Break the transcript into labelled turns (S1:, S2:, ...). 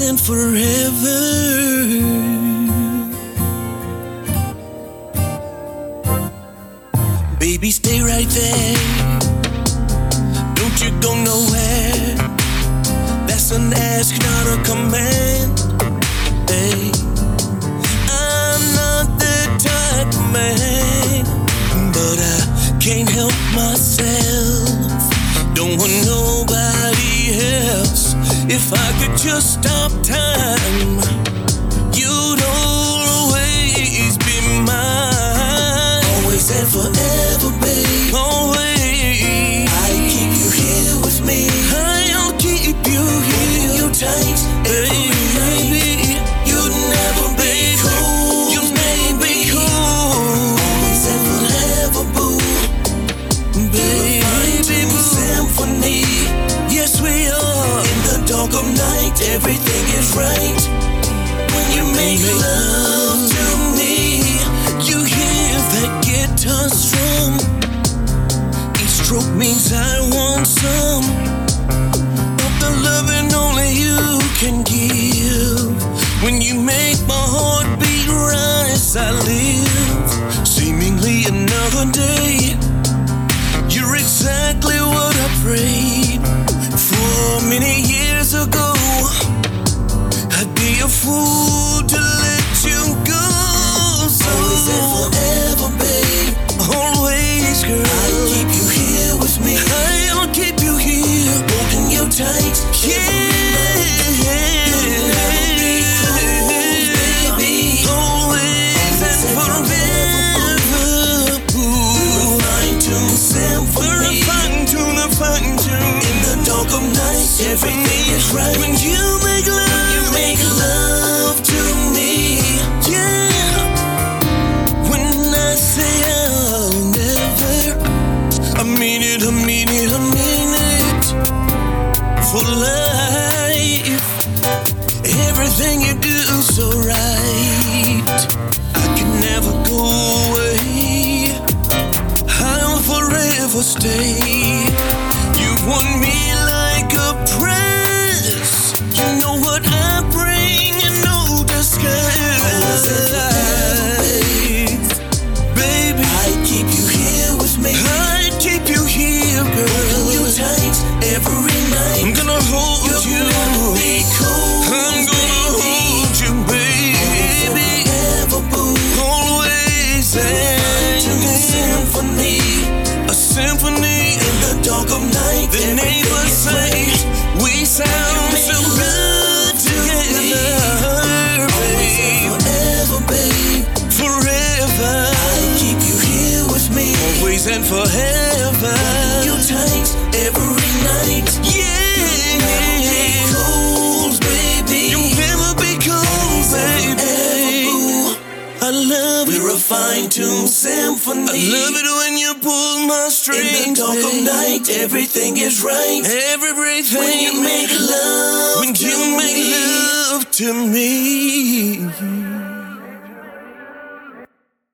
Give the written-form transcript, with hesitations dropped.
S1: and forever. Baby, stay right there. Don't you go nowhere. That's an ask, not a command. Hey, I'm not that type of man, but I can't help myself. Don't want nobody else. If I could just stop time, you'd always be mine. Always and forever, babe. Always. I keep you here with me. I'll keep you here. You tight every night. You'd never be cold. You never be cold. Always and forever, boo. Baby, symphony. Yes, we are. In the dark of night, everything is right. When you make love to me, you hear that guitar strum. Each stroke means I want some of the loving only you can give. When you make my heart beat rise, I live. Seemingly another day. You're exactly what I prayed for many years ago. I'd be a fool to let you go. So always and forever, babe. Always, girl. I'll keep you here with me. I'll keep you here, holding you tight. Yeah. You'll never be cold, baby. Always and forever. Ooh. Fine-tuned symphony. Fine-tune. In the dark of night, everything is right. When you make love to me, yeah. When I say I'll never, I mean it, I mean it, I mean it. For life, everything you do so right. I can never go away. I'll forever stay. You want me like a prince. You know what I bring in no disguise. Baby, I keep you here with me. I keep you here, girl. Holding you tight every night. I'm gonna hold you. Never be cold. I'm gonna hold you, baby. Forever, boo. Always and symphony. A symphony in the dark of night. The neighbors say we sound so good together, babe. Forever, babe. Forever. I keep you here with me. Always and forever. Holding you tight every night. Yeah. You'll never be cold, baby. You'll never be cold, baby. I love it. We're a fine-tuned symphony. I love it when you pull my strings. In the dark of night, everything is right. Everything. When you make love to me.